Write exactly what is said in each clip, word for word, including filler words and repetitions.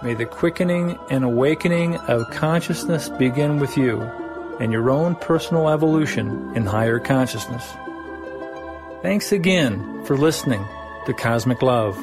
May the quickening and awakening of consciousness begin with you and your own personal evolution in higher consciousness. Thanks again for listening to Cosmic Love.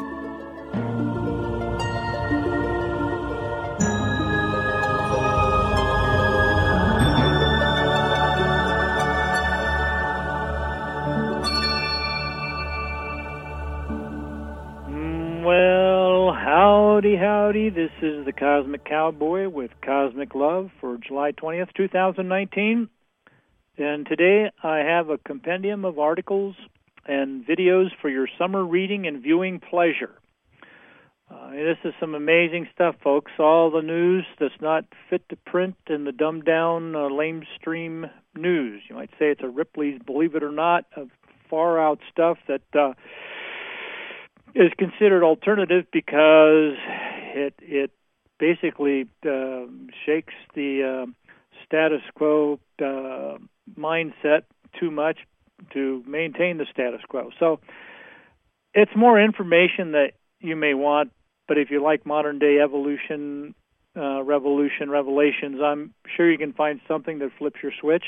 Howdy, howdy, this is the Cosmic Cowboy with Cosmic Love for July twentieth, two thousand nineteen. And today I have a compendium of articles and videos for your summer reading and viewing pleasure. Uh, this is some amazing stuff, folks. All the news that's not fit to print and the dumbed-down, uh, lamestream news. You might say it's a Ripley's Believe It or Not, of far-out stuff that... Uh, is considered alternative because it it basically uh, shakes the uh, status quo uh, mindset too much to maintain the status quo. So it's more information that you may want, but if you like modern day evolution, uh, revolution, revelations, I'm sure you can find something that flips your switch.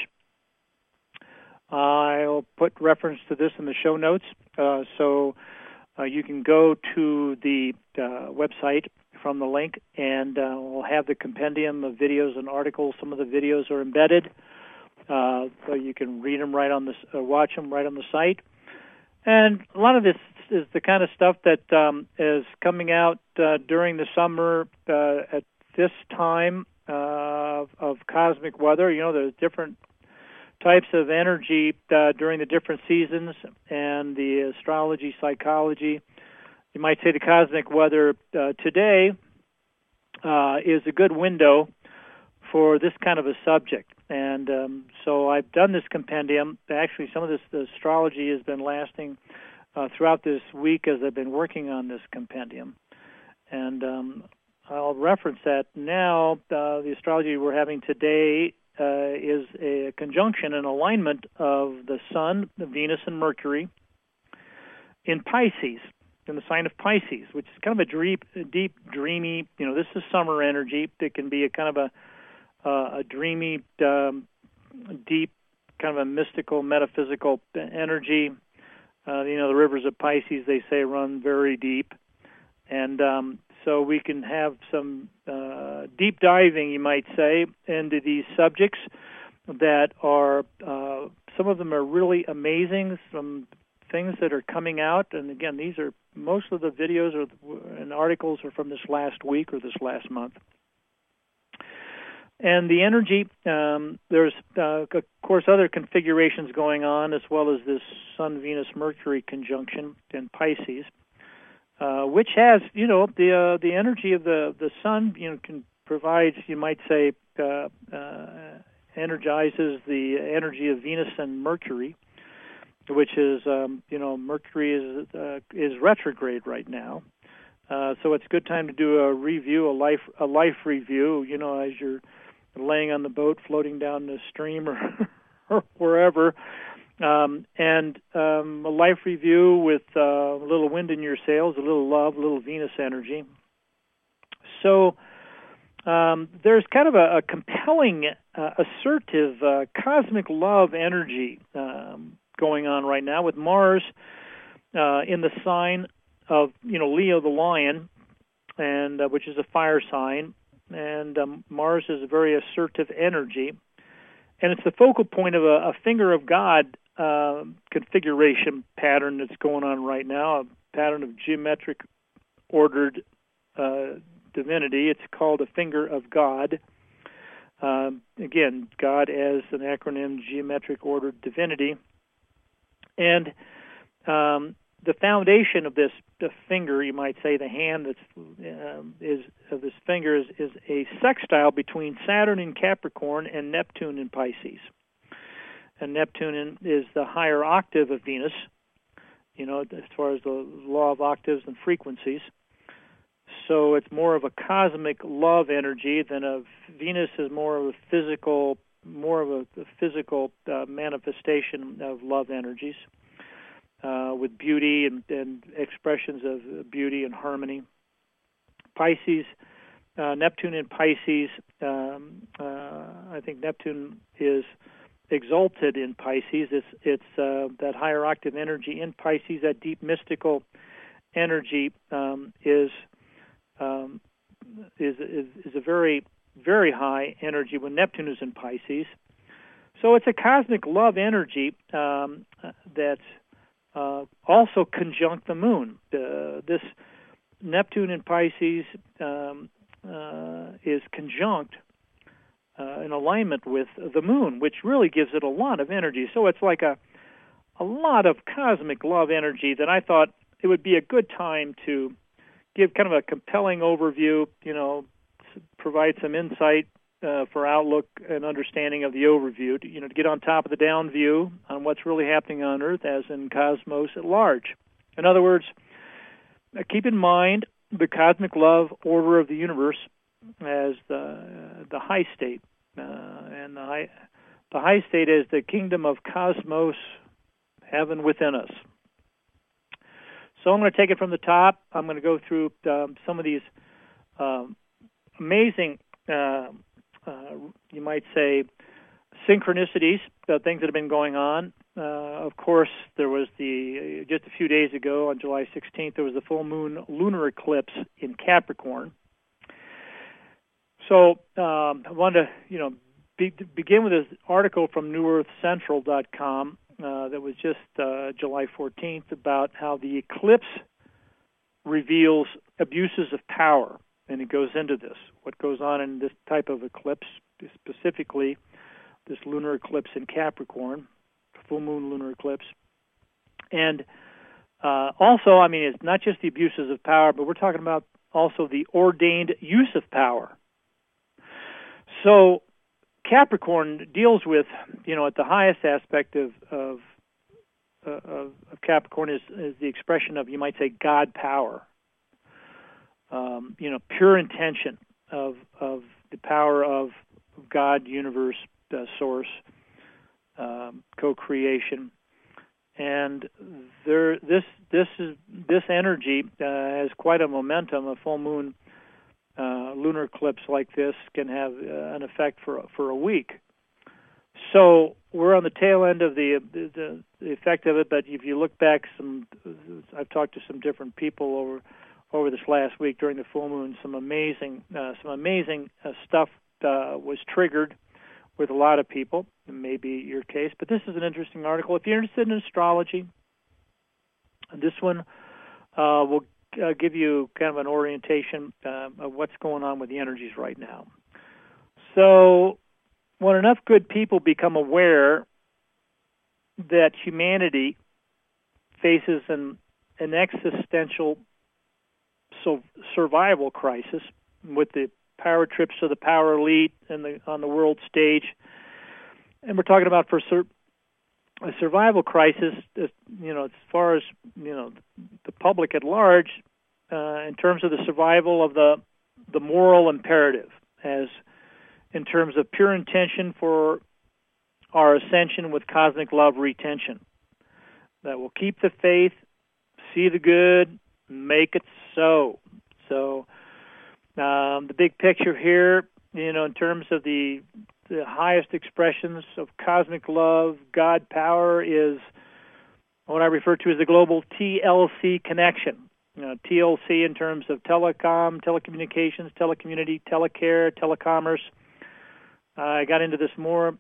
I'll put reference to this in the show notes, uh, so Uh, you can go to the uh, website from the link, and uh, we'll have the compendium of videos and articles. Some of the videos are embedded, uh, so you can read them right on the, uh, watch them right on the site. And a lot of this is the kind of stuff that um, is coming out uh, during the summer uh, at this time uh, of cosmic weather. You know, there's different types of energy uh, during the different seasons, and the astrology, psychology. You might say the cosmic weather uh, today uh, is a good window for this kind of a subject. And um, so I've done this compendium. Actually, some of this the astrology has been lasting uh, throughout this week as I've been working on this compendium. And um, I'll reference that now. Uh, the astrology we're having today Uh, is a conjunction and alignment of the Sun, the Venus, and Mercury in Pisces, in the sign of Pisces, which is kind of a deep, deep, dreamy. You know, this is summer energy. It can be a kind of a uh, a dreamy, um, deep, kind of a mystical, metaphysical energy. Uh, you know, the rivers of Pisces, they say, run very deep, and um, so we can have some uh, deep diving, you might say, into these subjects that are, uh, some of them are really amazing, some things that are coming out. And again, these are, most of the videos are, and articles are from this last week or this last month. And the energy, um, there's, uh, of course, other configurations going on, as well as this Sun-Venus-Mercury conjunction in Pisces. Uh, which has, you know, the uh, the energy of the, the sun, you know, can provide, you might say, uh, uh, energizes the energy of Venus and Mercury, which is, um, you know, Mercury is uh, is retrograde right now, uh, so it's a good time to do a review, a life a life review, you know, as you're laying on the boat, floating down the stream or, or wherever. Um, and um, a life review with uh, a little wind in your sails, a little love, a little Venus energy. So um, there's kind of a, a compelling, uh, assertive, uh, cosmic love energy um, going on right now with Mars uh, in the sign of, you know, Leo the lion, and uh, which is a fire sign. And um, Mars is a very assertive energy. And it's the focal point of a, a finger of God uh, configuration pattern that's going on right now, a pattern of geometric ordered uh, divinity. It's called a finger of God. Um, again, God as an acronym, geometric ordered divinity. And um, the foundation of this the finger, you might say, the hand that's um, is of this finger is, is a sextile between Saturn in Capricorn and Neptune in Pisces. And Neptune in, is the higher octave of Venus, you know, as far as the law of octaves and frequencies. So it's more of a cosmic love energy than a Venus is more of a physical, more of a, a physical uh, manifestation of love energies. Uh, with beauty and, and expressions of beauty and harmony. Pisces uh, Neptune in Pisces. Um, uh, I think Neptune is exalted in Pisces. It's it's uh, that higher octave energy in Pisces, that deep mystical energy um, is, um, is is is a very very high energy when Neptune is in Pisces. So it's a cosmic love energy um, that's uh, also conjunct the moon. Uh, this Neptune in Pisces um, uh, is conjunct uh, in alignment with the moon, which really gives it a lot of energy. So it's like a a lot of cosmic love energy that I thought it would be a good time to give kind of a compelling overview, you know, provide some insight uh, for outlook and understanding of the overview, to, you know, to get on top of the down view on what's really happening on Earth as in cosmos at large. In other words, keep in mind the cosmic love order of the universe as the uh, the high state, uh, and the high the high state is the kingdom of cosmos, heaven within us. So I'm going to take it from the top. I'm going to go through um, some of these um, amazing, uh, uh, you might say, synchronicities, uh, things that have been going on. Uh, of course, there was the, just a few days ago, on July sixteenth, there was the full moon lunar eclipse in Capricorn. So um, I wanted to, you know, be, begin with this article from New Earth Central dot com uh, that was just uh, July fourteenth about how the eclipse reveals abuses of power. And it goes into this, what goes on in this type of eclipse, specifically this lunar eclipse in Capricorn, full moon lunar eclipse. And uh, also, I mean, it's not just the abuses of power, but we're talking about also the ordained use of power. So Capricorn deals with, you know, at the highest aspect of of, uh, of, of Capricorn is, is the expression of, you might say, God power. Um, you know, pure intention of of the power of God, universe, uh, source, um, co-creation, and there this this is this energy uh, has quite a momentum. A full moon uh, lunar eclipse like this can have uh, an effect for for a week. So we're on the tail end of the, the the effect of it. But if you look back, some I've talked to some different people over. over this last week during the full moon. Some amazing, uh, some amazing uh, stuff uh, was triggered with a lot of people. It may be your case, but this is an interesting article. If you're interested in astrology, this one uh, will uh, give you kind of an orientation uh, of what's going on with the energies right now. So when enough good people become aware that humanity faces an, an existential So survival crisis with the power trips to the power elite and the on the world stage, and we're talking about for sur- a survival crisis. You know, as far as you know, the public at large, uh, in terms of the survival of the the moral imperative, as in terms of pure intention for our ascension with cosmic love retention, that will keep the faith, see the good, make it so. So um, the big picture here, you know, in terms of the the highest expressions of cosmic love, God power, is what I refer to as the global T L C connection. You know, T L C in terms of telecom, telecommunications, telecommunity, telecare, telecommerce. Uh, I got into this more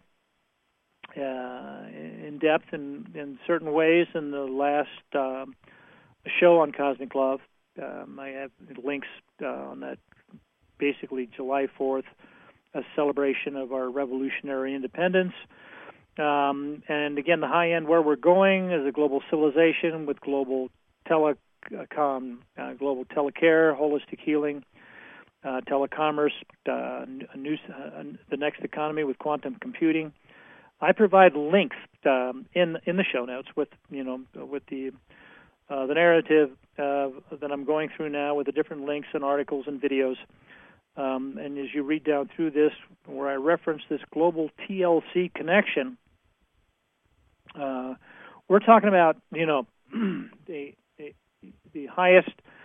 uh, in depth in, in certain ways in the last uh, show on Cosmic Love. Um, I have links uh, on that, basically July fourth, a celebration of our revolutionary independence. Um, and again, the high end where we're going is a global civilization with global telecom, uh, global telecare, holistic healing, uh, telecommerce, uh, a new, uh, the next economy with quantum computing. I provide links um, in in the show notes with you know with the uh, the narrative uh, that I'm going through now with the different links and articles and videos. Um, and as you read down through this, where I reference this global T L C connection, uh, we're talking about, you know, the, the the highest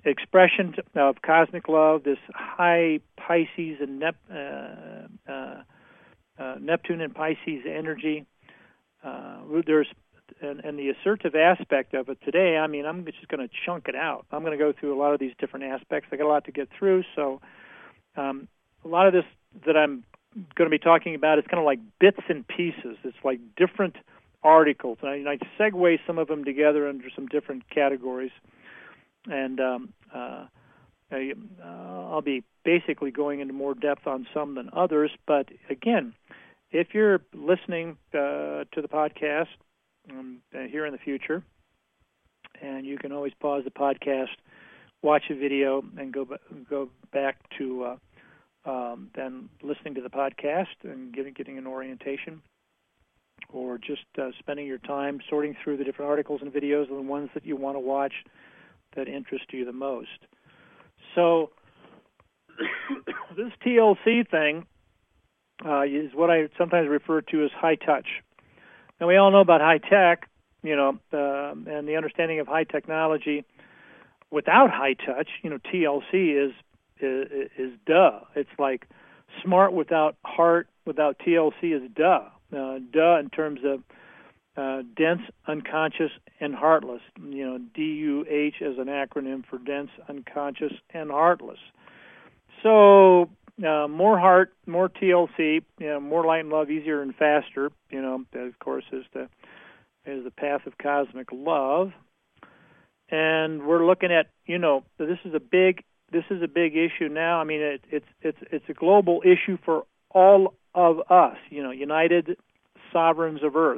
expression of cosmic love, this high Pisces and Nep, uh, uh, uh, Neptune and Pisces energy. Uh, there's and, and the assertive aspect of it today. I mean, I'm just going to chunk it out. I'm going to go through a lot of these different aspects. I got a lot to get through, so um, a lot of this that I'm going to be talking about is kind of like bits and pieces. It's like different articles, and I, and I segue some of them together under some different categories. And um, uh, I, uh, I'll be basically going into more depth on some than others. But again, if you're listening uh, to the podcast um, uh, here in the future, and you can always pause the podcast, watch a video, and go go back to uh, um, then listening to the podcast and getting getting an orientation, or just uh, spending your time sorting through the different articles and videos and the ones that you want to watch that interest you the most. So this T L C thing uh, is what I sometimes refer to as high touch. Now, we all know about high tech, you know, uh, and the understanding of high technology. Without high touch, you know, T L C is, is is duh. It's like smart without heart, without T L C is duh. Uh, duh in terms of uh, dense, unconscious, and heartless. You know, D U H as an acronym for dense, unconscious, and heartless. So uh, more heart, more T L C, you know, more light and love, easier and faster. You know, that of course is the is the path of cosmic love. And we're looking at, you know, this is a big this is a big issue now. I mean, it, it's it's it's a global issue for all of us. You know, united sovereigns of Earth,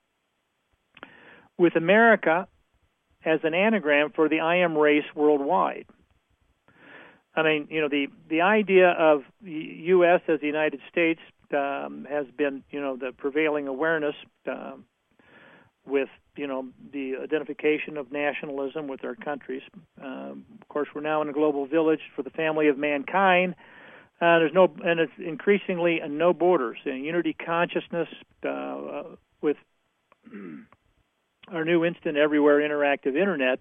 with America as an anagram for the I am race worldwide. I mean, you know, the, the idea of U S as the United States um, has been, you know, the prevailing awareness um, with, you know, the identification of nationalism with our countries. Um, of course, we're now in a global village for the family of mankind. Uh, there's no, and it's increasingly uh, no borders. And unity consciousness uh, with our new instant everywhere interactive internet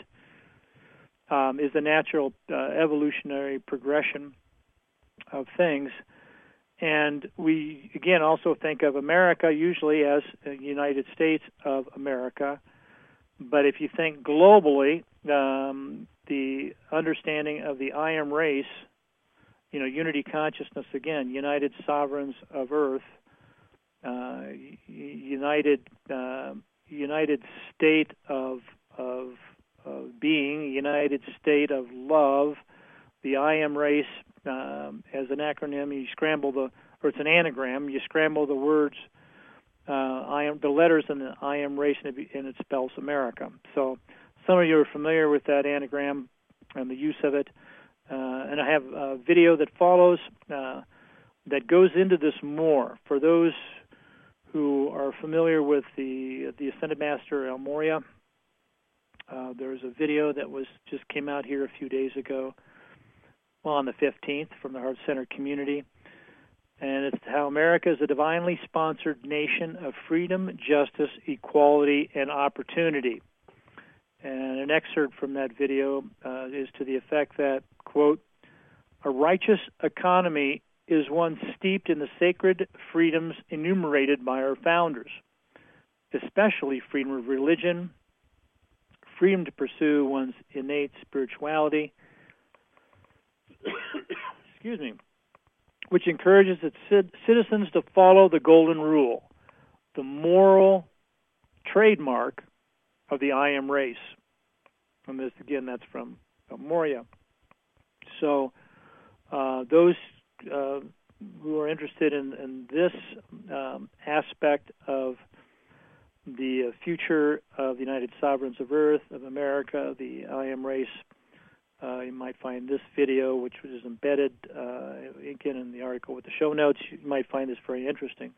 um, is the natural uh, evolutionary progression of things. And we, again, also think of America usually as the United States of America. But if you think globally, um, the understanding of the I am race, you know, unity consciousness, again, united sovereigns of Earth, uh, united uh, united state of, of of being, united state of love, the I am race um, as an acronym. You scramble the, or it's an anagram. You scramble the words, uh, I am the letters in the I am race, and it, and it spells America. So some of you are familiar with that anagram and the use of it. Uh, and I have a video that follows uh, that goes into this more. For those who are familiar with the the Ascended Master El Morya, uh, there's a video that was just came out here a few days ago, well, on the fifteenth, from the Heart Center community. And it's how America is a divinely sponsored nation of freedom, justice, equality, and opportunity. And an excerpt from that video uh, is to the effect that, quote, a righteous economy is one steeped in the sacred freedoms enumerated by our founders, especially freedom of religion, freedom to pursue one's innate spirituality, excuse me, which encourages its citizens to follow the golden rule, the moral trademark of the I am race. And this, again, that's from Morya. So uh, those uh, who are interested in, in this um, aspect of the future of the United Sovereigns of Earth, of America, the I am race, uh, you might find this video, which was embedded, uh, again, in the article with the show notes. You might find this very interesting.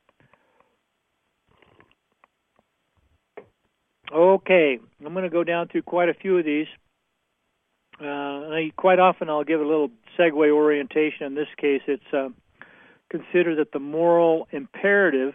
Okay, I'm going to go down through quite a few of these. Uh, and I, quite often I'll give a little segue orientation. In this case, it's uh, consider that the moral imperative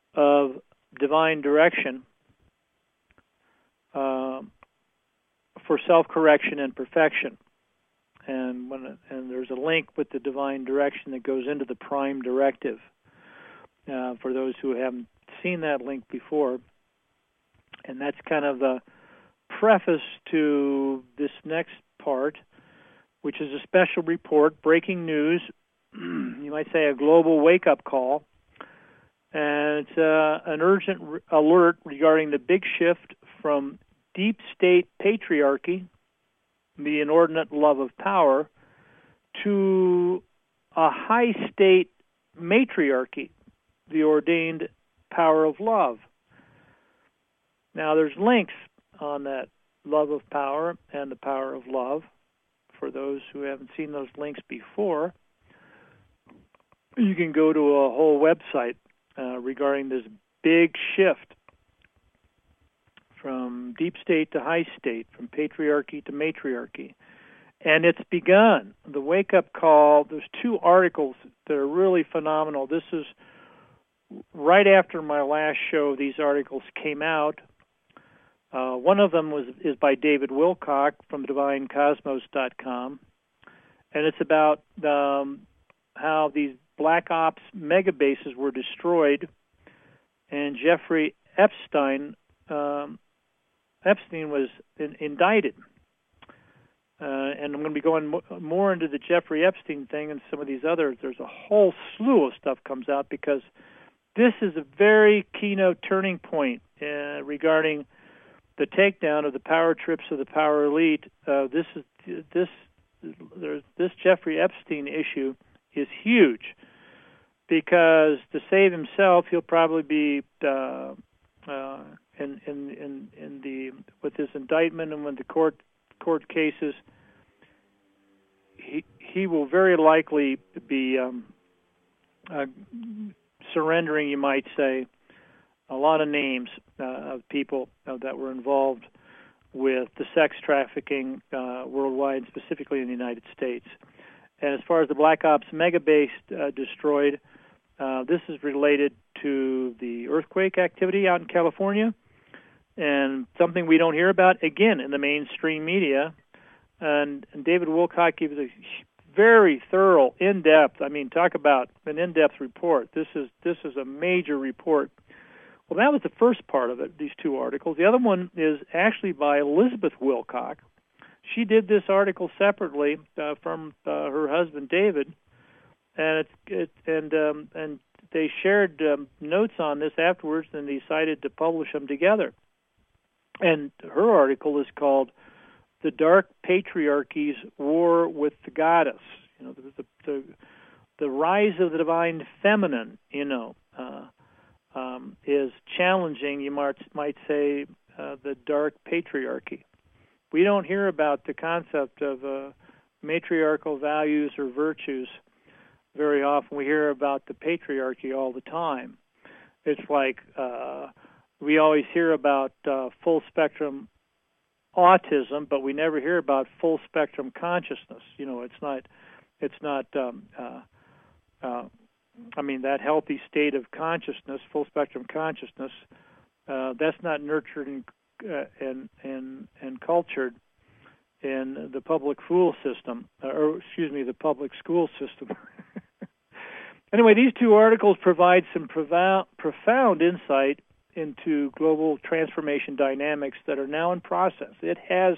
of divine direction uh, for self-correction and perfection. And when and there's a link with the divine direction that goes into the prime directive. Uh, for those who haven't seen that link before, and that's kind of the preface to this next part, which is a special report, breaking news. You might say a global wake-up call, and it's uh, an urgent re- alert regarding the big shift from deep state patriarchy, the inordinate love of power, to a high state matriarchy, the ordained power of love. Now, there's links on that love of power and the power of love. For those who haven't seen those links before, you can go to a whole website uh, regarding this big shift from deep state to high state, from patriarchy to matriarchy. And it's begun. The wake-up call, there's two articles that are really phenomenal. This is right after my last show, these articles came out. Uh, one of them was is by David Wilcock from divine cosmos dot com, and it's about um, how these black ops megabases were destroyed, and Jeffrey Epstein um, Epstein was in, indicted. Uh, and I'm going to be going mo- more into the Jeffrey Epstein thing and some of these others. There's a whole slew of stuff comes out because this is a very keynote turning point uh, regarding the takedown of the power trips of the power elite. Uh, this is this there's, this Jeffrey Epstein issue is huge because to save himself, he'll probably be uh, uh, in, in in in the with this indictment and with the court court cases. He he will very likely be um, uh, surrendering, you might say, a lot of names uh, of people uh, that were involved with the sex trafficking uh, worldwide, specifically in the United States. And as far as the Black Ops mega base uh, destroyed, uh, this is related to the earthquake activity out in California, and something we don't hear about, again, in the mainstream media. And, and David Wilcock gives a very thorough, in-depth, I mean, talk about an in-depth report. This is this is a major report. Well, that was the first part of it, these two articles. The other one is actually by Elizabeth Wilcock. She did this article separately uh, from uh, her husband, David, and it, it and um, and they shared um, notes on this afterwards, and decided to publish them together. And her article is called "The Dark Patriarchy's War with the Goddess." You know, the the, the rise of the divine feminine. You know. Uh, Um, is challenging, you might, might say, uh, the dark patriarchy. We don't hear about the concept of uh, matriarchal values or virtues very often. We hear about the patriarchy all the time. It's like uh, we always hear about uh, full-spectrum autism, but we never hear about full-spectrum consciousness. You know, it's not, it's not. Um, uh, uh, I mean, that healthy state of consciousness, full-spectrum consciousness, uh, that's not nurtured and, uh, and and and cultured in the public school system, or excuse me, the public school system. Anyway, these two articles provide some profound, profound insight into global transformation dynamics that are now in process. It has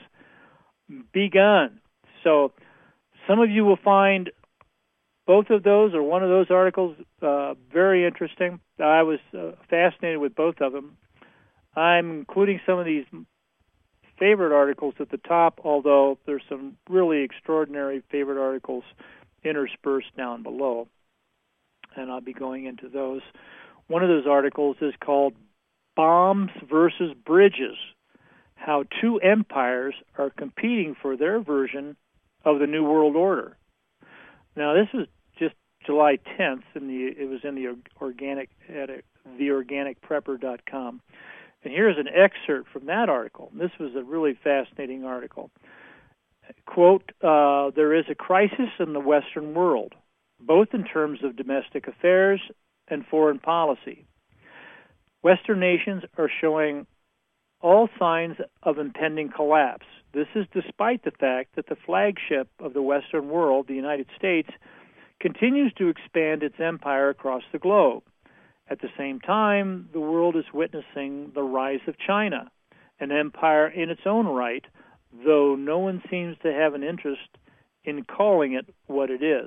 begun. So some of you will find both of those, or one of those articles, uh, very interesting. I was uh, fascinated with both of them. I'm including some of these favorite articles at the top, although there's some really extraordinary favorite articles interspersed down below, and I'll be going into those. One of those articles is called "Bombs versus Bridges: How Two Empires Are Competing for Their Version of the New World Order." Now, this was just July tenth, and it was in the organic at the organic prepper dot com. And here's an excerpt from that article. This was a really fascinating article. Quote, uh, "There is a crisis in the Western world, both in terms of domestic affairs and foreign policy. Western nations are showing all signs of impending collapse. This is despite the fact that the flagship of the Western world, the United States, continues to expand its empire across the globe. At the same time, the world is witnessing the rise of China, an empire in its own right, though no one seems to have an interest in calling it what it is.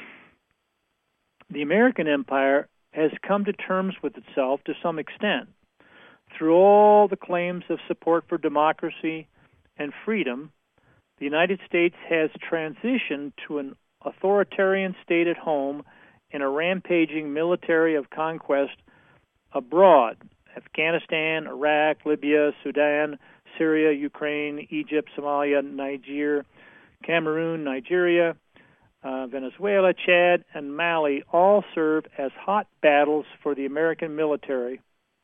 The American empire has come to terms with itself to some extent. Through all the claims of support for democracy and freedom, the United States has transitioned to an authoritarian state at home and a rampaging military of conquest abroad. Afghanistan, Iraq, Libya, Sudan, Syria, Ukraine, Egypt, Somalia, Niger, Cameroon, Nigeria, uh, Venezuela, Chad, and Mali all serve as hot battles for the American military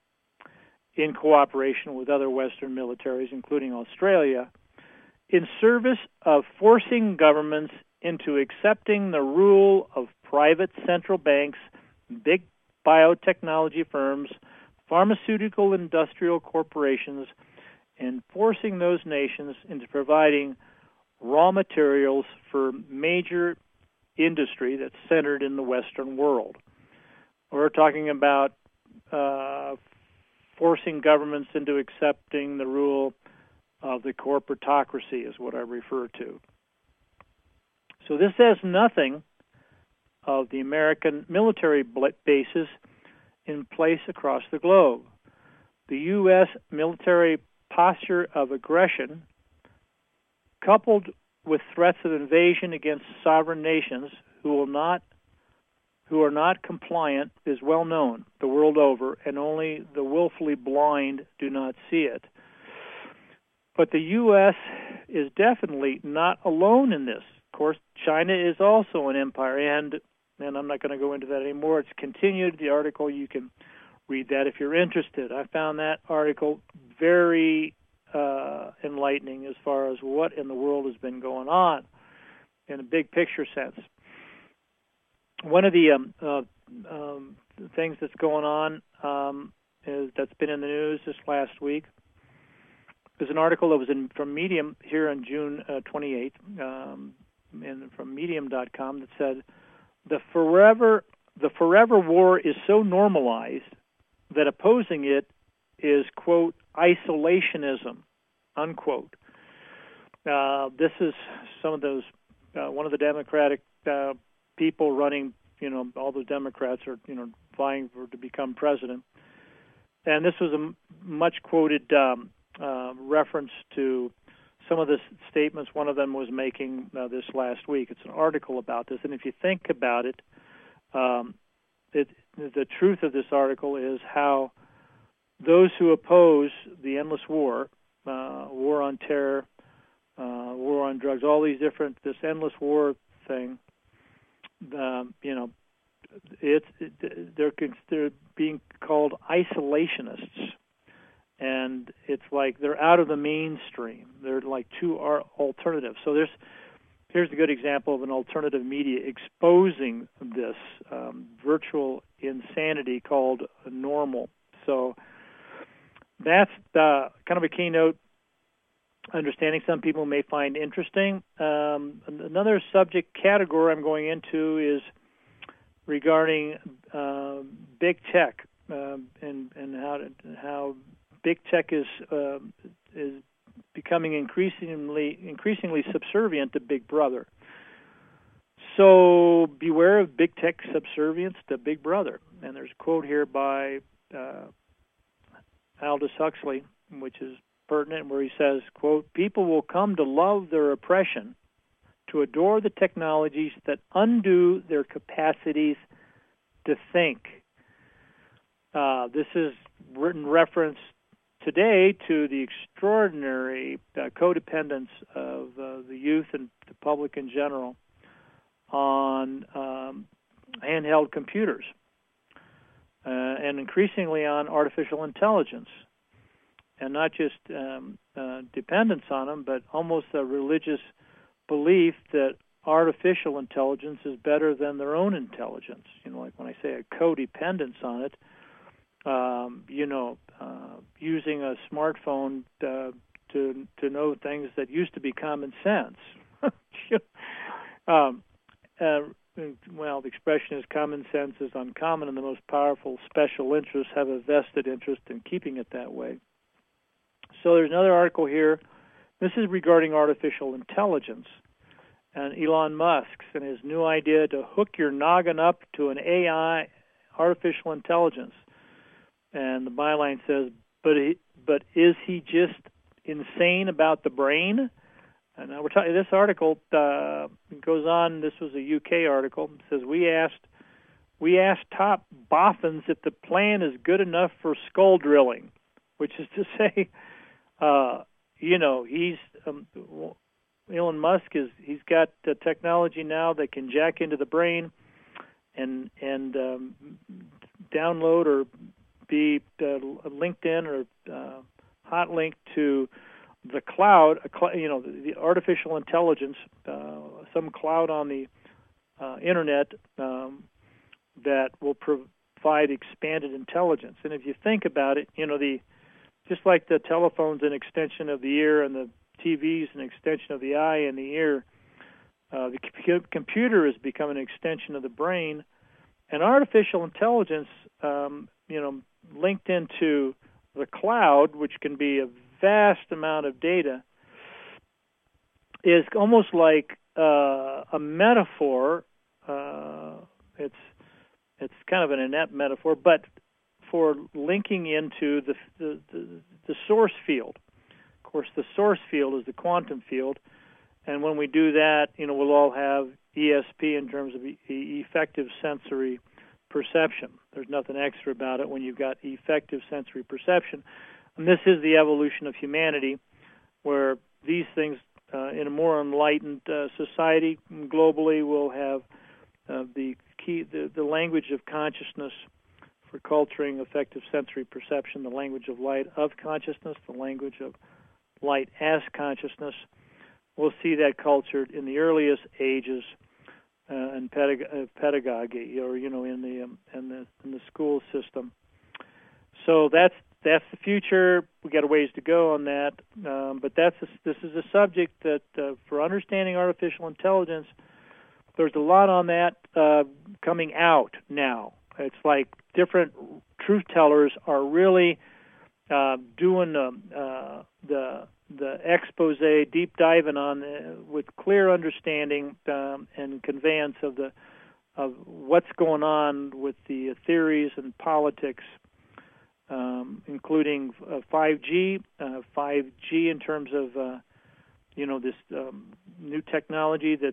in cooperation with other Western militaries, including Australia, in service of forcing governments into accepting the rule of private central banks, big biotechnology firms, pharmaceutical industrial corporations, and forcing those nations into providing raw materials for major industry that's centered in the Western world. We're talking about uh, forcing governments into accepting the rule of the corporatocracy is what I refer to. So this says nothing of the American military bases in place across the globe. The U S military posture of aggression, coupled with threats of invasion against sovereign nations who will not, who are not compliant, is well known the world over, and only the willfully blind do not see it. But the U S is definitely not alone in this. Of course, China is also an empire, and and I'm not going to go into that anymore. It's continued. The article, you can read that if you're interested. I found that article very uh, enlightening as far as what in the world has been going on in a big picture sense. One of the um, uh, um, things that's going on um, is, that's been in the news this last week is an article that was in from Medium here on June uh, twenty-eighth, um, and from medium dot com, that said, the forever the forever war is so normalized that opposing it is, quote, isolationism, unquote. Uh, this is some of those, uh, one of the Democratic uh, people running, you know, all the Democrats are, you know, vying for to become president. And this was a much quoted um, uh, reference to some of the statements one of them was making uh, this last week. It's an article about this, and if you think about it, um, it, the truth of this article is how those who oppose the endless war, uh, war on terror, uh, war on drugs, all these different, this endless war thing, um, you know, it's it, they're they're being called isolationists. And it's like they're out of the mainstream. They're like two alternatives. So there's here's a good example of an alternative media exposing this um, virtual insanity called normal. So that's uh, kind of a keynote understanding some people may find interesting. Um, another subject category I'm going into is regarding uh, big tech uh, and and how to, how big tech is uh, is becoming increasingly increasingly subservient to Big Brother. So beware of big tech subservience to Big Brother. And there's a quote here by uh, Aldous Huxley, which is pertinent, where he says, quote, "People will come to love their oppression, to adore the technologies that undo their capacities to think." Uh, this is written reference today to the extraordinary uh, codependence of uh, the youth and the public in general on um, handheld computers uh, and increasingly on artificial intelligence, and not just um, uh, dependence on them, but almost a religious belief that artificial intelligence is better than their own intelligence. You know, like when I say a codependence on it, um, you know, uh, using a smartphone uh, to to know things that used to be common sense. um, uh, well, the expression is common sense is uncommon, and the most powerful special interests have a vested interest in keeping it that way. So there's another article here. This is regarding artificial intelligence and Elon Musk and his new idea to hook your noggin up to an A I, artificial intelligence. And the byline says, but he, but is he just insane about the brain? And now we're talking. This article uh, goes on. This was a U K article. It says we asked we asked top boffins if the plan is good enough for skull drilling, which is to say, uh, you know, he's um, Elon Musk is he's got uh, technology now that can jack into the brain and and um, download or be uh, linked in or uh, hot linked to the cloud, you know, the artificial intelligence, uh, some cloud on the uh, internet um, that will provide expanded intelligence. And if you think about it, you know, the just like the telephone's an extension of the ear and the T V's an extension of the eye and the ear, uh, the c- computer has become an extension of the brain, and artificial intelligence, um, you know, linked into the cloud, which can be a vast amount of data, is almost like uh, a metaphor. Uh, it's it's kind of an inept metaphor, but for linking into the, the the the source field. Of course, the source field is the quantum field, and when we do that, you know, we'll all have E S P in terms of e- effective sensory perception. There's nothing extra about it when you've got effective sensory perception. And this is the evolution of humanity, where these things, uh, in a more enlightened uh, society globally, will have uh, the key, the, the language of consciousness for culturing effective sensory perception, the language of light of consciousness, the language of light as consciousness. We'll see that cultured in the earliest ages uh, in pedag- uh, pedagogy, or you know, in the um, in the in the school system. So that's that's the future. We got a ways to go on that, um, but that's a, this is a subject that, uh, for understanding artificial intelligence, there's a lot on that uh, coming out now. It's like different truth tellers are really uh, doing um, uh, the the expose, deep diving on uh, with clear understanding um, and conveyance of the of what's going on with the theories and politics. Um, including uh, five G, uh, five G in terms of, uh, you know, this um, new technology that's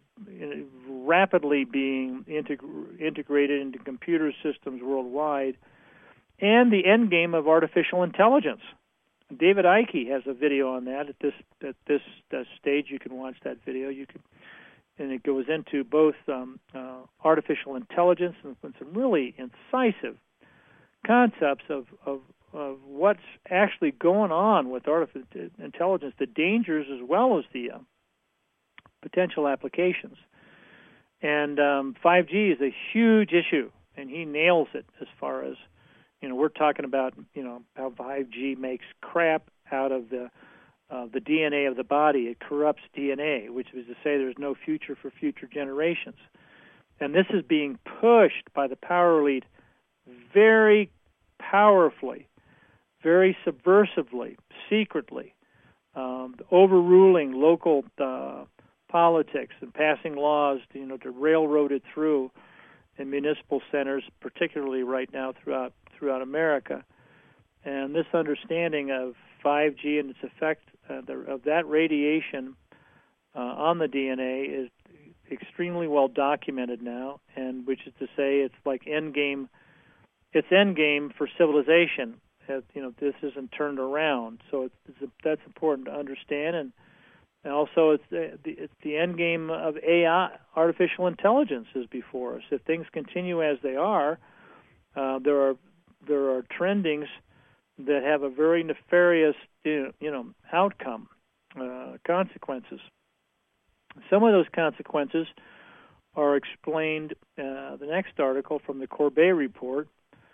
rapidly being integ- integrated into computer systems worldwide, and the end game of artificial intelligence. David Icke has a video on that at this at this uh, stage. You can watch that video. You can, and it goes into both um, uh, artificial intelligence and some really incisive concepts of, of of what's actually going on with artificial intelligence, the dangers as well as the uh, potential applications. And um, five G is a huge issue, and he nails it as far as, you know, we're talking about, you know, how five G makes crap out of the uh, the D N A of the body. It corrupts D N A, which is to say there's no future for future generations. And this is being pushed by the power elite very powerfully, very subversively, secretly, um, overruling local uh, politics and passing laws to, you know, to railroad it through in municipal centers, particularly right now throughout throughout America. And this understanding of five G and its effect uh, the, of that radiation uh, on the D N A is extremely well documented now, and which is to say, it's like endgame. It's endgame for civilization. Uh, you know, this isn't turned around, so it's, it's that's important to understand. And, and also, it's the, the it's the endgame of A I, artificial intelligence, is before us. If things continue as they are, uh, there are there are trendings that have a very nefarious, you know, outcome, uh, consequences. Some of those consequences are explained uh, the next article from the Corbet report.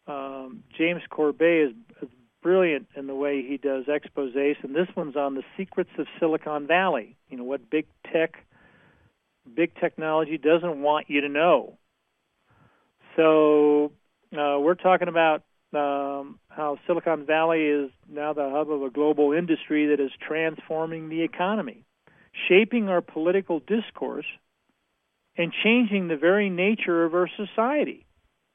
um, James Corbet is, is brilliant in the way he does exposés, and this one's on the secrets of Silicon Valley. You know, what big tech, big technology doesn't want you to know. So uh, we're talking about um, how Silicon Valley is now the hub of a global industry that is transforming the economy, shaping our political discourse, and changing the very nature of our society.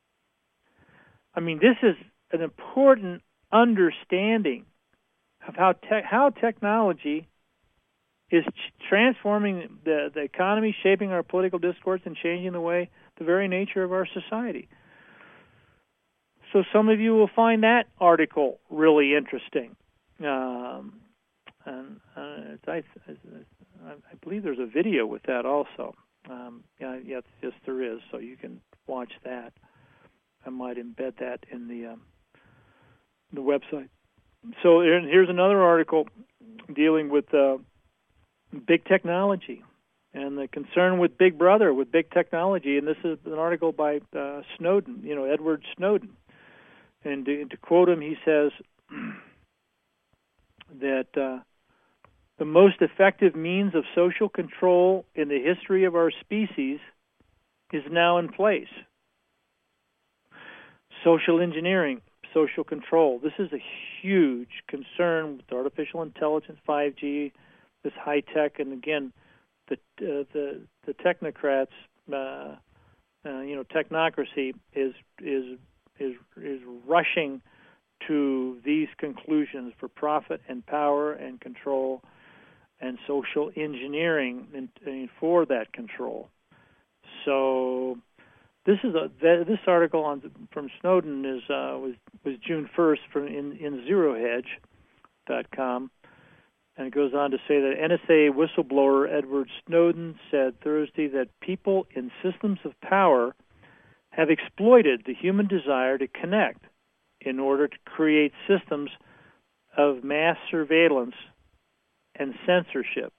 I mean, this is an important understanding of how te- how technology is ch- transforming the, the economy, shaping our political discourse, and changing the way, the very nature of our society. So some of you will find that article really interesting. Um, and uh, I, I believe there's a video with that also. Um, yeah, yes, yes, there is, so you can watch that. I might embed that in the um, the website. So here's another article dealing with uh, big technology and the concern with Big Brother, with big technology. And this is an article by uh, Snowden, you know, Edward Snowden. And to, to quote him, he says that uh, the most effective means of social control in the history of our species is now in place. Social engineering, social control. This is a huge concern with artificial intelligence, five G, this high tech, and again, the uh, the the technocrats, uh, uh, you know, technocracy is is is is rushing to these conclusions for profit and power and control, and social engineering in, in for that control. So. This is a this article on from Snowden is uh, was was June first from in in zero hedge dot com, and it goes on to say that N S A whistleblower Edward Snowden said Thursday that people in systems of power have exploited the human desire to connect in order to create systems of mass surveillance and censorship.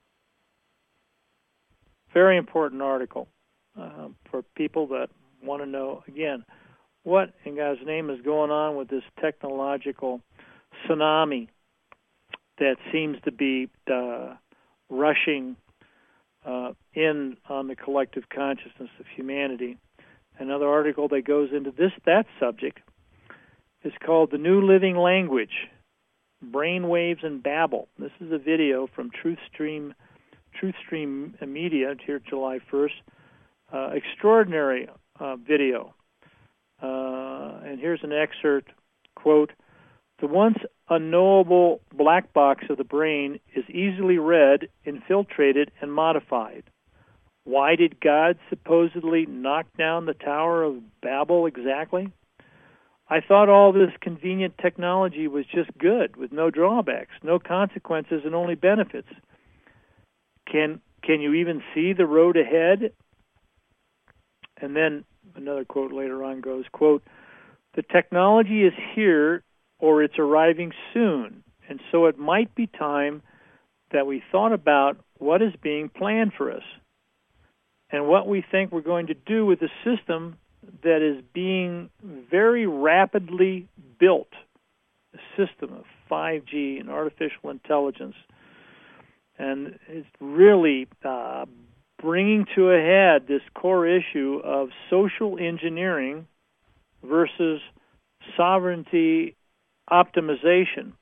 Very important article. Uh, for people that want to know, again, what in God's name is going on with this technological tsunami that seems to be uh, rushing uh, in on the collective consciousness of humanity. Another article that goes into this that subject is called The New Living Language, Brainwaves and Babble. This is a video from TruthStream, TruthStream Media here July first. Uh, extraordinary uh, video. Uh, and here's an excerpt, quote, "The once unknowable black box of the brain is easily read, infiltrated, and modified. Why did God supposedly knock down the Tower of Babel exactly? I thought all this convenient technology was just good, with no drawbacks, no consequences, and only benefits. Can, can you even see the road ahead?" And then another quote later on goes, quote, "The technology is here or it's arriving soon, and so it might be time that we thought about what is being planned for us and what we think we're going to do with a system that is being very rapidly built, a system of five G and artificial intelligence. And it's really uh, bringing to a head this core issue of social engineering versus sovereignty optimization.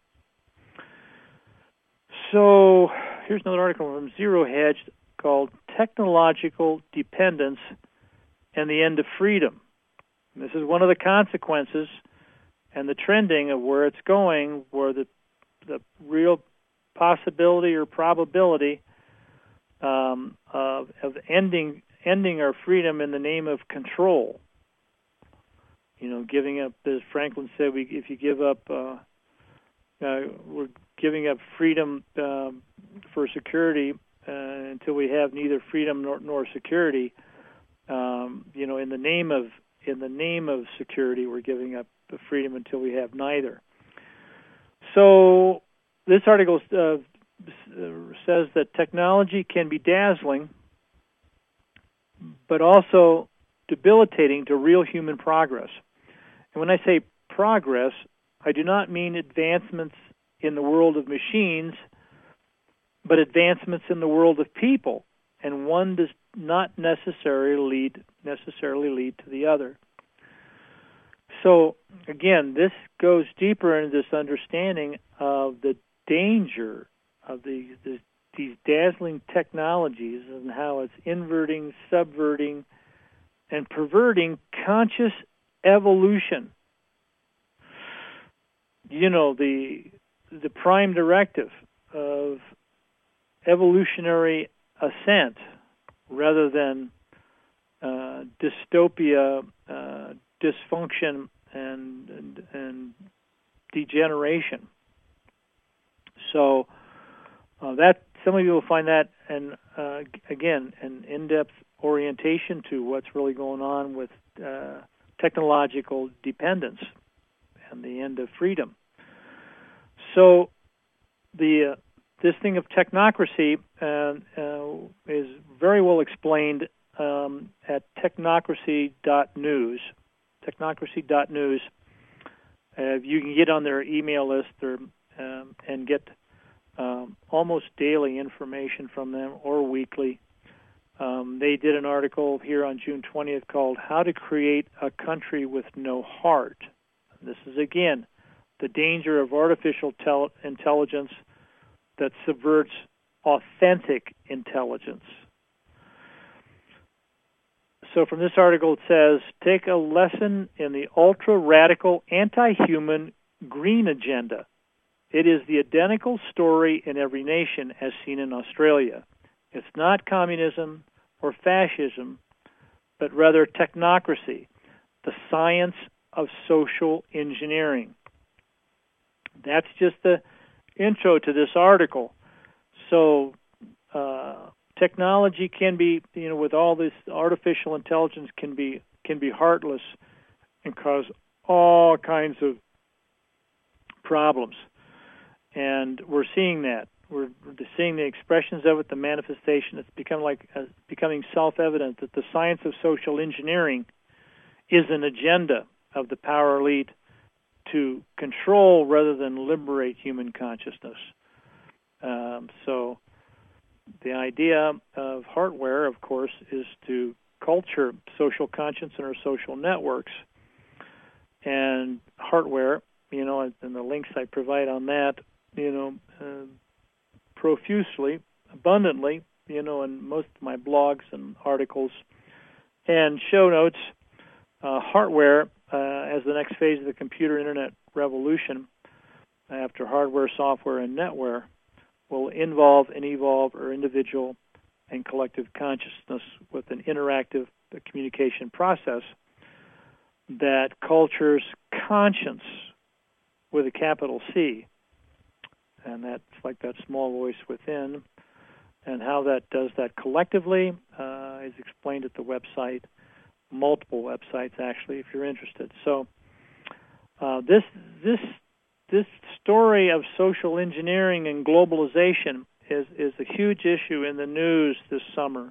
So here's another article from Zero Hedge called Technological Dependence and the End of Freedom. And this is one of the consequences and the trending of where it's going, where the the real possibility or probability Um, of, of ending ending our freedom in the name of control. You know, giving up, as Franklin said, we if you give up, uh, uh, we're giving up freedom um, for security uh, until we have neither freedom nor, nor security. Um, you know, in the name of in the name of security, we're giving up the freedom until we have neither. So this article uh, says that technology can be dazzling, but also debilitating to real human progress. when I say progress, I do not mean advancements in the world of machines, but advancements in the world of people, and one does not necessarily lead necessarily lead to the other. So again, this goes deeper into this understanding of the danger of the, the, these dazzling technologies and how it's inverting, subverting, and perverting conscious evolution. You know, the the prime directive of evolutionary ascent rather than uh, dystopia, uh, dysfunction, and, and and degeneration. So uh, that some of you will find that, and uh, again, an in-depth orientation to what's really going on with uh, technological dependence and the end of freedom. So the uh, this thing of technocracy uh, uh, is very well explained um, at technocracy dot news. technocracy dot news. Uh, you can get on their email list or, um, and get um, almost daily information from them, or weekly. Um, they did an article here on June twentieth called "How to Create a Country with No Heart." This is, again, the danger of artificial tel- intelligence that subverts authentic intelligence. So from this article it says, take a lesson in the ultra-radical, anti-human green agenda. It is the identical story in every nation as seen in Australia. It's not communism or fascism, but rather technocracy, the science of social engineering. That's just the intro to this article. So uh, technology can be, you know, with all this artificial intelligence, can be can be heartless and cause all kinds of problems. And we're seeing that. We're seeing the expressions of it, the manifestation. It's become like uh, becoming self-evident that the science of social engineering is an agenda of the power elite to control rather than liberate human consciousness. Um, so the idea of Heartware, of course, is to culture social conscience in our social networks. And Heartware, you know, and the links I provide on that, you know, uh, profusely, abundantly, you know, in most of my blogs and articles and show notes, uh, Heartware, uh, as the next phase of the computer internet revolution, after hardware, software, and netware, will involve and evolve our individual and collective consciousness with an interactive communication process that cultures conscience with a capital C. And that's like that small voice within. And how that does that collectively uh, is explained at the website, multiple websites actually, if you're interested. So uh, this this this story of social engineering and globalization is is a huge issue in the news this summer.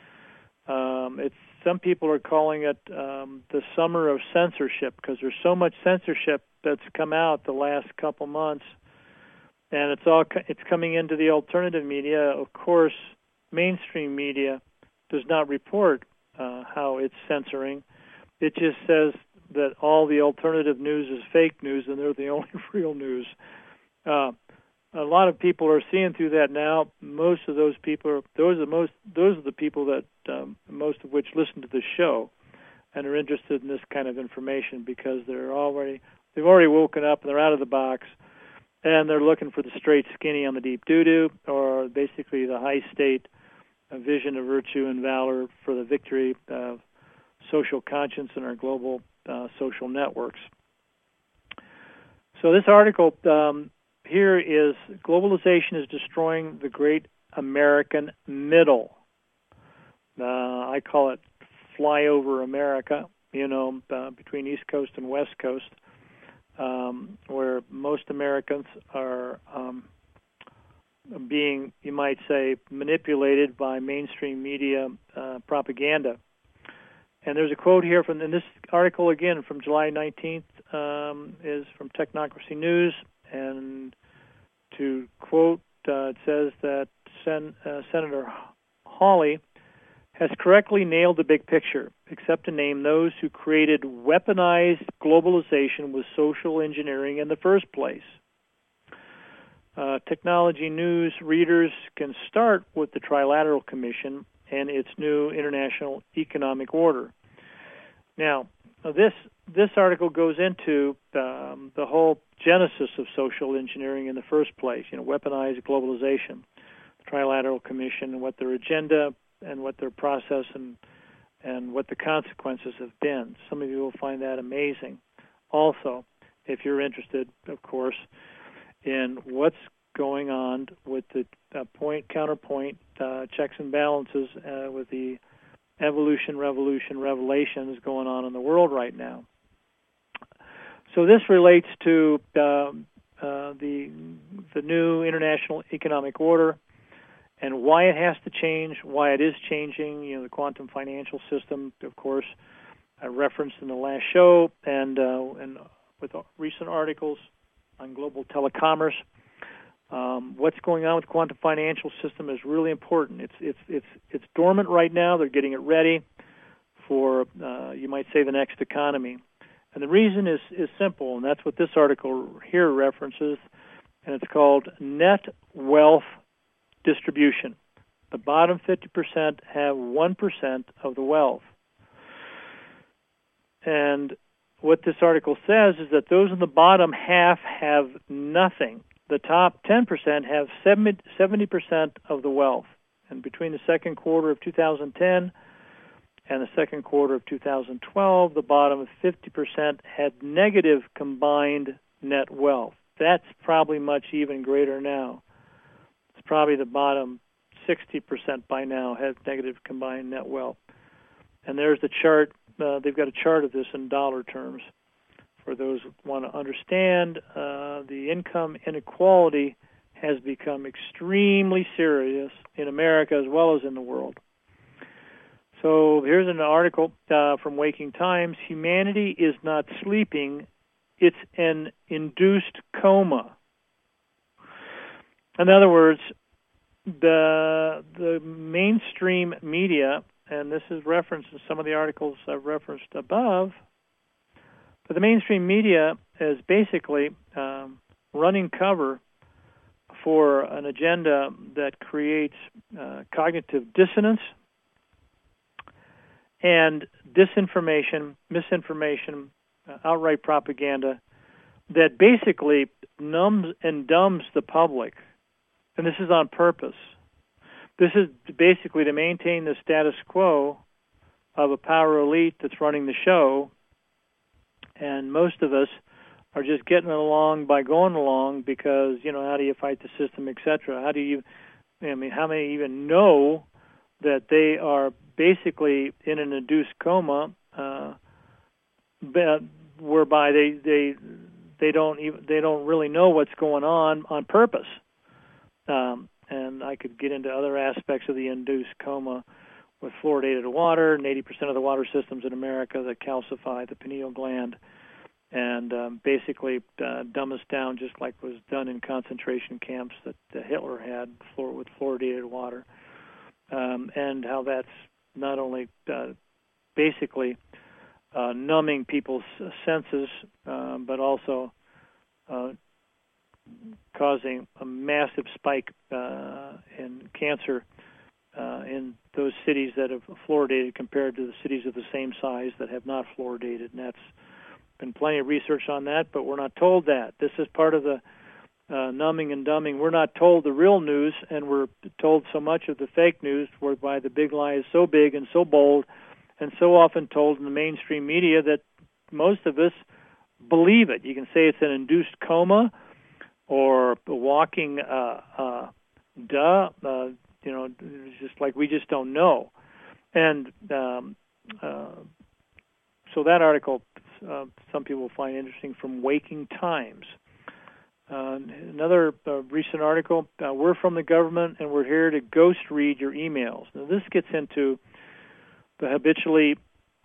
Um, it's some people are calling it um, the summer of censorship because there's so much censorship that's come out the last couple months. And it's all it's coming into the alternative media. Of course, mainstream media does not report uh, how it's censoring. It just says that all the alternative news is fake news, and they're the only real news. Uh, a lot of people are seeing through that now. Most of those people, are, those are most, those are the people that um, most of which listen to the show and are interested in this kind of information because they're already they've already woken up and they're out of the box. And they're looking for the straight skinny on the deep doo-doo, or basically the high state vision of virtue and valor for the victory of social conscience in our global uh, social networks. So this article um, here is globalization is destroying the great American middle. Uh, I call it flyover America, you know, uh, between East Coast and West Coast. Um, where most Americans are um, being, you might say, manipulated by mainstream media uh, propaganda. And there's a quote here from, and this article again from July nineteenth um, is from Technocracy News, and to quote, uh, it says that Sen- uh, Senator Hawley has correctly nailed the big picture, except to name those who created weaponized globalization with social engineering in the first place. Uh, Technology News readers can start with the Trilateral Commission and its new international economic order. Now, this this article goes into um, the whole genesis of social engineering in the first place, you know, weaponized globalization, the Trilateral Commission, and what their agenda and what their process and and what the consequences have been. Some of you will find that amazing. Also, if you're interested, of course, in what's going on with the uh, point, counterpoint, uh, checks and balances uh, with the evolution, revolution, revelations going on in the world right now. So this relates to uh, uh, the the new international economic order and why it has to change, why it is changing. You know, the quantum financial system, of course, I referenced in the last show, and uh, and with recent articles on global telecommerce. Um, what's going on with the quantum financial system is really important. It's it's it's it's dormant right now. They're getting it ready for uh, you might say the next economy, and the reason is is simple, and that's what this article here references, and it's called net wealth distribution. The bottom fifty percent have one percent of the wealth, and what this article says is that those in the bottom half have nothing. The top ten percent have seventy percent of the wealth. And between the second quarter of two thousand ten and the second quarter of two thousand twelve, the bottom fifty percent had negative combined net wealth. That's probably much even greater now. It's probably the bottom sixty percent by now has negative combined net wealth. And there's the chart. Uh, they've got a chart of this in dollar terms. For those who want to understand, uh, the income inequality has become extremely serious in America as well as in the world. So here's an article uh, from Waking Times. Humanity is not sleeping. It's an induced coma. In other words, the the mainstream media, and this is referenced in some of the articles I've referenced above, but the mainstream media is basically um, running cover for an agenda that creates uh, cognitive dissonance and disinformation, misinformation, uh, outright propaganda that basically numbs and dumbs the public. And this is on purpose. This is basically to maintain the status quo of a power elite that's running the show. And most of us are just getting along by going along because, you know, how do you fight the system, et cetera? How do you, I mean, how many even know that they are basically in an induced coma, uh, whereby they they they don't even they don't really know what's going on on purpose. Um, and I could get into other aspects of the induced coma with fluoridated water, and eighty percent of the water systems in America that calcify the pineal gland and um, basically uh, dumb us down just like was done in concentration camps that uh, Hitler had fluor- with fluoridated water, um, and how that's not only uh, basically uh, numbing people's senses, uh, but also uh, causing a massive spike uh, in cancer uh, in those cities that have fluoridated compared to the cities of the same size that have not fluoridated. And that's been plenty of research on that, but we're not told that. This is part of the uh, numbing and dumbing. We're not told the real news, and we're told so much of the fake news, whereby the big lie is so big and so bold and so often told in the mainstream media that most of us believe it. You can say it's an induced coma or a walking uh, uh, duh, uh, you know, it's just like we just don't know. And um, uh, so that article, uh, some people find interesting, from Waking Times. Uh, another uh, recent article, uh, we're from the government and we're here to ghost read your emails. Now this gets into the habitually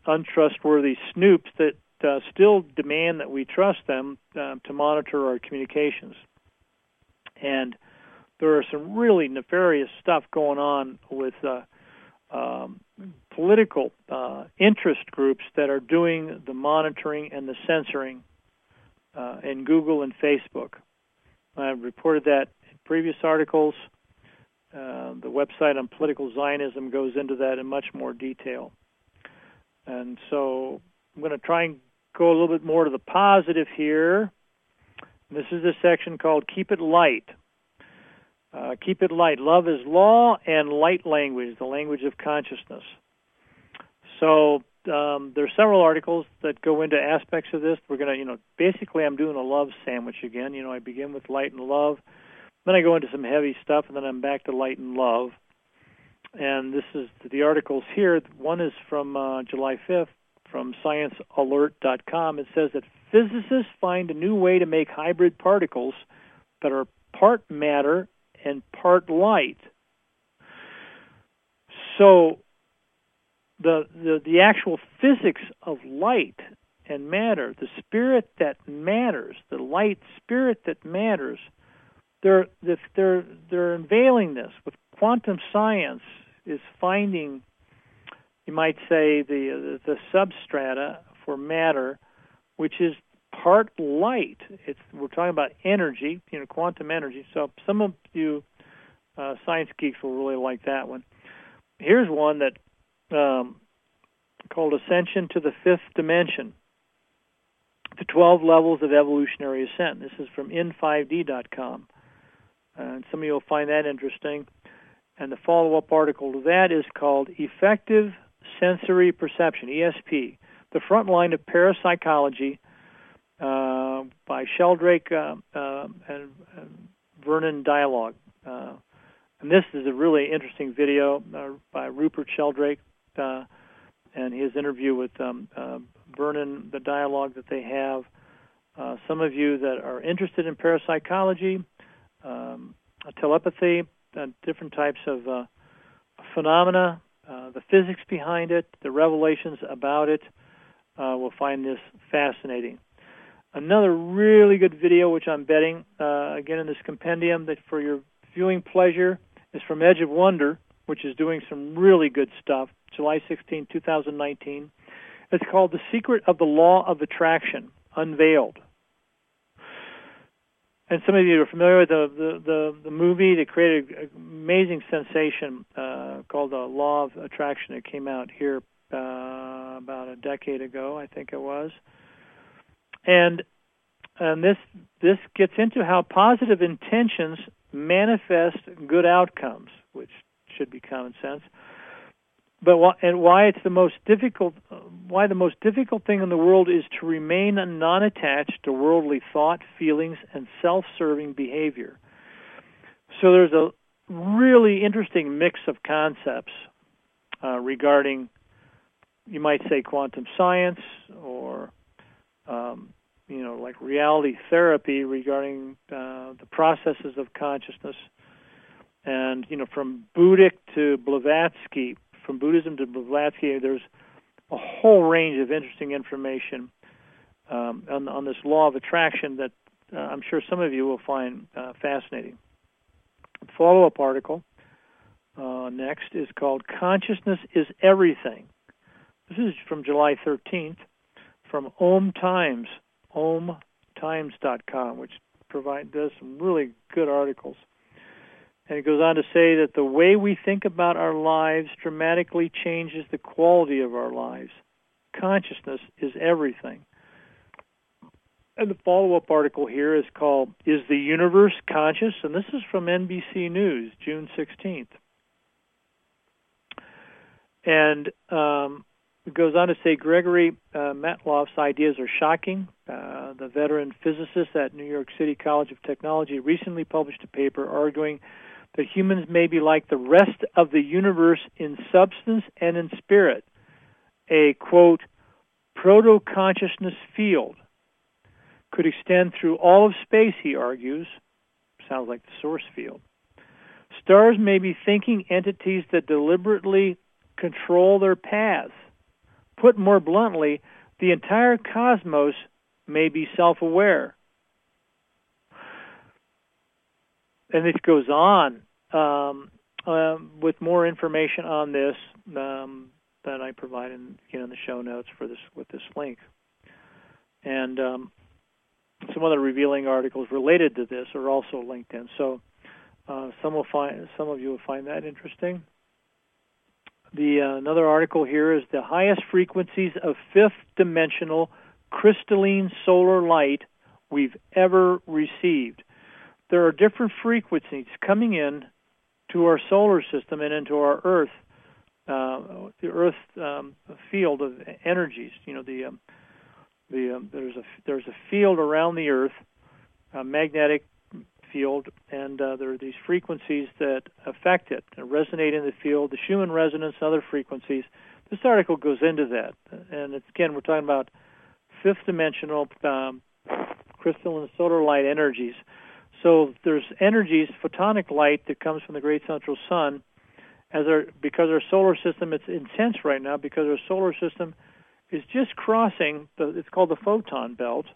untrustworthy snoops that uh, still demand that we trust them uh, to monitor our communications. And there are some really nefarious stuff going on with uh, um, political uh, interest groups that are doing the monitoring and the censoring uh, in Google and Facebook. I've reported that in previous articles. Uh, the website on political Zionism goes into that in much more detail. And so I'm going to try and go a little bit more to the positive here. This is a section called Keep It Light. Uh, keep it light. Love is law and light language, the language of consciousness. So um, there are several articles that go into aspects of this. We're going to, you know, basically I'm doing a love sandwich again. You know, I begin with light and love. Then I go into some heavy stuff, and then I'm back to light and love. And this is the articles here. One is from uh, July fifth from science alert dot com. It says that physicists find a new way to make hybrid particles that are part matter and part light. So the, the the actual physics of light and matter, the spirit that matters, the light spirit that matters, they're they're they're unveiling this with quantum science is finding, you might say, the the, the substrata for matter, which is part light. It's we're talking about energy, you know, quantum energy. So some of you uh, science geeks will really like that one. Here's one that um, called Ascension to the Fifth Dimension: The twelve Levels of Evolutionary Ascent. This is from in five D dot com. And some of you will find that interesting. And the follow-up article to that is called Effective Sensory Perception, E S P, The Front Line of Parapsychology, uh, by Sheldrake uh, uh, and, and Vernon Dialogue. Uh, and this is a really interesting video uh, by Rupert Sheldrake uh, and his interview with um, uh, Vernon, the dialogue that they have. Uh, some of you that are interested in parapsychology, um, telepathy, uh, different types of uh, phenomena, uh, the physics behind it, the revelations about it, uh, will find this fascinating. Another really good video, which I'm betting, uh, again in this compendium, that for your viewing pleasure, is from Edge of Wonder, which is doing some really good stuff, July sixteenth, twenty nineteen. It's called The Secret of the Law of Attraction, Unveiled. And some of you are familiar with the, the, the, the movie that created an amazing sensation uh, called The Law of Attraction. It came out here uh, about a decade ago, I think it was. And and this this gets into how positive intentions manifest good outcomes, which should be common sense. But why, and why it's the most difficult, why the most difficult thing in the world is to remain non-attached to worldly thought, feelings, and self-serving behavior. So there's a really interesting mix of concepts uh, regarding, you might say, quantum science, or um, you know, like reality therapy regarding uh, the processes of consciousness, and you know, from Buddhic to Blavatsky. From Buddhism to Blavatsky, there's a whole range of interesting information um, on, on this law of attraction that uh, I'm sure some of you will find uh, fascinating. The follow-up article uh, next is called Consciousness is Everything. This is from July thirteenth from Om Times, om times dot com, which provide, does some really good articles. And it goes on to say that the way we think about our lives dramatically changes the quality of our lives. Consciousness is everything. And the follow-up article here is called, Is the Universe Conscious? And this is from N B C News, June sixteenth. And um, it goes on to say Gregory uh, Matloff's ideas are shocking. Uh, the veteran physicist at New York City College of Technology recently published a paper arguing that humans may be like the rest of the universe in substance and in spirit, a, quote, proto-consciousness field could extend through all of space, he argues. Sounds like the source field. Stars may be thinking entities that deliberately control their paths. put more bluntly, the entire cosmos may be self-aware. And it goes on um, um, with more information on this um, that I provide in, you know, in the show notes for this with this link. And um, some other revealing articles related to this are also linked in. So uh, some will find some of you will find that interesting. The uh, another article here is the highest frequencies of fifth-dimensional crystalline solar light we've ever received. There are different frequencies coming in to our solar system and into our Earth, uh, the Earth um, field of energies. You know, the um, the um, there's a there's a field around the Earth, a magnetic field, and uh, there are these frequencies that affect it and resonate in the field. The Schumann resonance, and other frequencies. This article goes into that, and it's, again, we're talking about fifth-dimensional um, crystalline solar light energies. So there's energies, photonic light that comes from the great central sun. As our because our solar system, it's intense right now because our solar system is just crossing the. It's called the photon belt.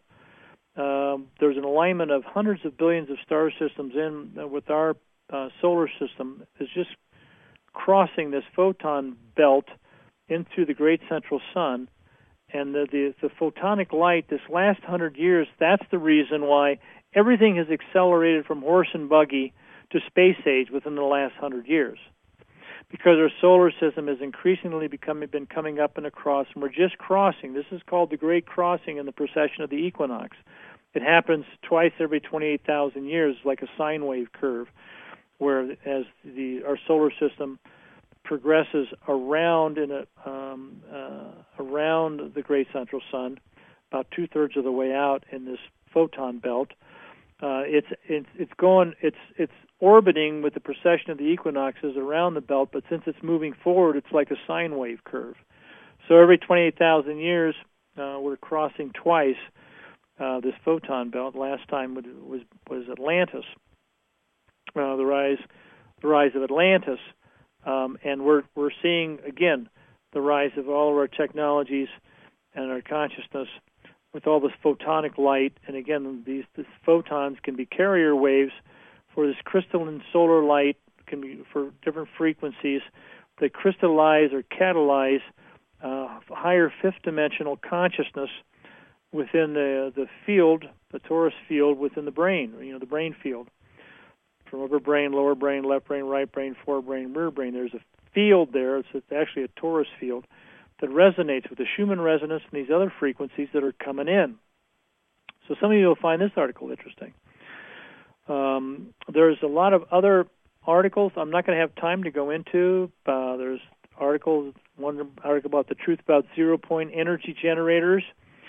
Um, there's an alignment of hundreds of billions of star systems in uh, with our uh, solar system. It's just crossing this photon belt into the great central sun. And the, the, the photonic light, this last hundred years, that's the reason why everything has accelerated from horse and buggy to space age within the last hundred years. Because our solar system has increasingly become, been coming up and across, and we're just crossing. This is called the Great Crossing in the precession of the equinox. It happens twice every twenty-eight thousand years, like a sine wave curve, where as the our solar system progresses around in a um, uh, around the great central sun, about two thirds of the way out in this photon belt. Uh, it's it's it's going it's it's orbiting with the precession of the equinoxes around the belt, but since it's moving forward, it's like a sine wave curve. So every twenty-eight thousand years, uh, we're crossing twice uh, this photon belt. Last time was was Atlantis, uh, the rise the rise of Atlantis, um, and we're we're seeing again the rise of all of our technologies and our consciousness with all this photonic light. And again, these, these photons can be carrier waves for this crystalline solar light, can be for different frequencies that crystallize or catalyze uh, higher fifth-dimensional consciousness within the the field, the torus field within the brain, you know, the brain field. From upper brain, lower brain, left brain, right brain, forebrain, rear brain. There's a field there. It's actually a torus field that resonates with the Schumann resonance and these other frequencies that are coming in. So some of you will find this article interesting. Um, there's a lot of other articles I'm not going to have time to go into. Uh, there's articles, one article about the truth about zero-point energy generators.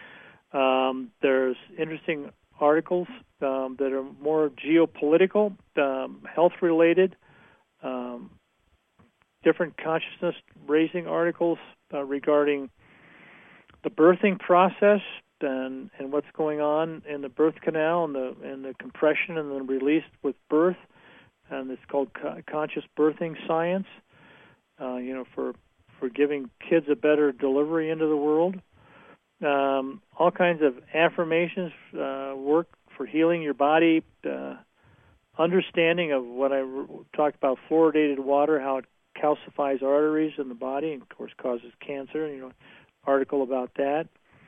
Um, there's interesting articles um, that are more geopolitical, um, health-related, um, different consciousness-raising articles uh, regarding the birthing process and, and what's going on in the birth canal and the and the compression and the release with birth, and it's called co- conscious birthing science. Uh, you know, for for giving kids a better delivery into the world. Um, all kinds of affirmations, uh, work for healing your body, uh, understanding of what I re- talked about, fluoridated water, how it calcifies arteries in the body, and of course causes cancer. You know, article about that,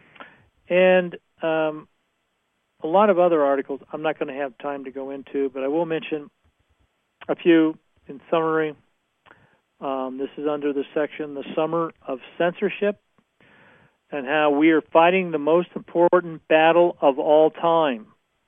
and um, a lot of other articles I'm not going to have time to go into, but I will mention a few in summary. Um, this is under the section, The Summer of Censorship, and how we are fighting the most important battle of all time.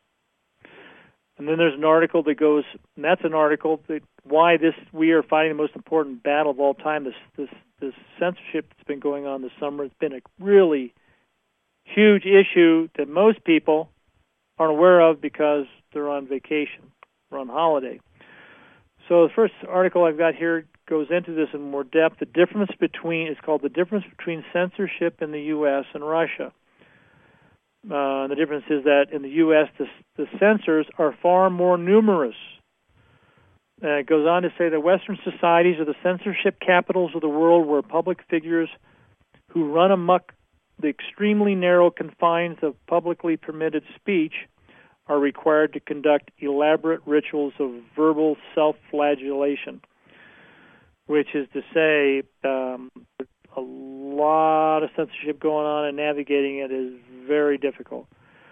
And then there's an article that goes, and that's an article that why this we are fighting the most important battle of all time. This this this censorship that's been going on this summer has been a really huge issue that most people aren't aware of because they're on vacation or on holiday. So the first article I've got here goes into this in more depth. The difference between, it's called The Difference Between Censorship in the U S and Russia. Uh, the difference is that in the U S, the, the censors are far more numerous. Uh, it goes on to say that Western societies are the censorship capitals of the world where public figures who run amok the extremely narrow confines of publicly permitted speech are required to conduct elaborate rituals of verbal self-flagellation, which is to say um, a lot of censorship going on, and navigating it is very difficult.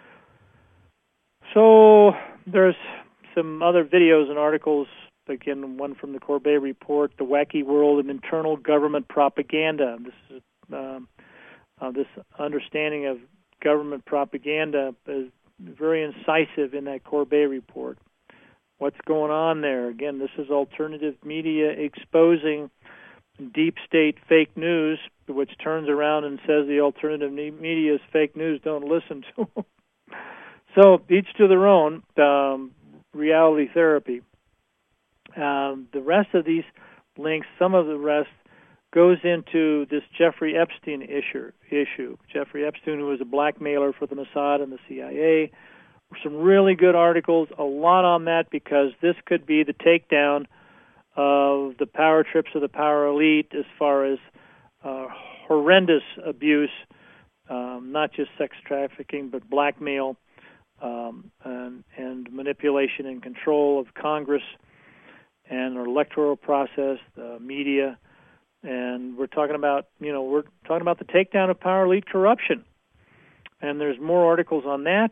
So there's some other videos and articles, again, one from the Corbet Report, The Wacky World of Internal Government Propaganda. This is um, uh, this understanding of government propaganda is very incisive in that Corbet Report. What's going on there? Again, this is alternative media exposing deep state fake news, which turns around and says the alternative media is fake news. Don't listen to them. So each to their own. Um, reality therapy. Um, the rest of these links, some of the rest, goes into this Jeffrey Epstein issue. issue. Jeffrey Epstein, who was a blackmailer for the Mossad and the C I A. Some really good articles, a lot on that, because this could be the takedown of the power trips of the power elite as far as uh, horrendous abuse, um, not just sex trafficking, but blackmail um, and, and manipulation and control of Congress and our electoral process, the media. And we're talking about, you know, we're talking about the takedown of power elite corruption. And there's more articles on that.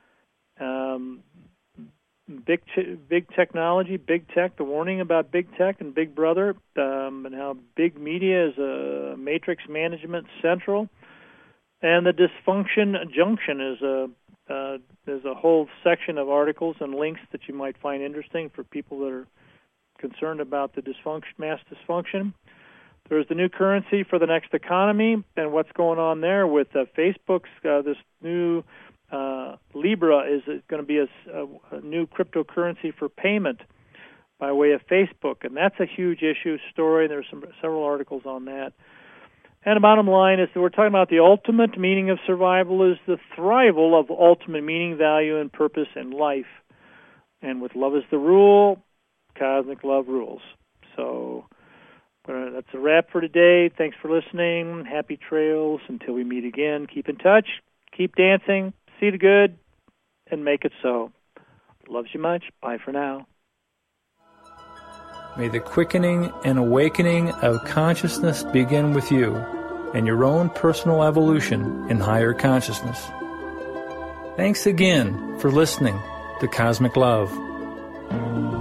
Um, big, big technology, big tech, the warning about big tech and Big Brother, um, and how big media is a matrix management central. And the dysfunction junction is a uh, there's a whole section of articles and links that you might find interesting for people that are concerned about the dysfunction, mass dysfunction. There's the new currency for the next economy and what's going on there with uh, Facebook's uh, this new uh, Libra is going to be a, a, a new cryptocurrency for payment by way of Facebook, and that's a huge issue story. There's some several articles on that. And the bottom line is that we're talking about the ultimate meaning of survival is the thrival of ultimate meaning, value, and purpose in life. And with love is the rule, cosmic love rules. So uh, that's a wrap for today. Thanks for listening. Happy trails until we meet again. Keep in touch. Keep dancing. See the good and make it so. Loves you much. Bye for now. May the quickening and awakening of consciousness begin with you and your own personal evolution in higher consciousness. Thanks again for listening to Cosmic Love.